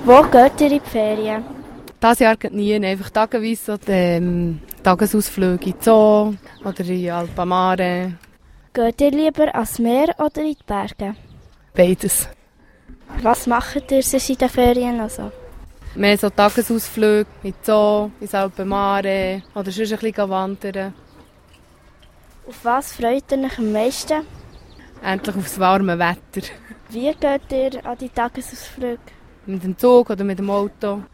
Wo geht ihr in die Ferien? Dieses Jahr geht nie, einfach tageweise oder Tagesausflüge in den Zoo oder in Alpamare. Geht ihr lieber ans Meer oder in die Berge? Beides. Was macht ihr sonst in den Ferien also? Mehr so Tagesausflüge in den Zoo, ins Alpamare oder sonst ein bisschen wandern. Auf was freut ihr euch am meisten? Endlich aufs warme Wetter. Wie geht ihr an die Tagesausflüge? Mit dem Zug oder mit dem Auto.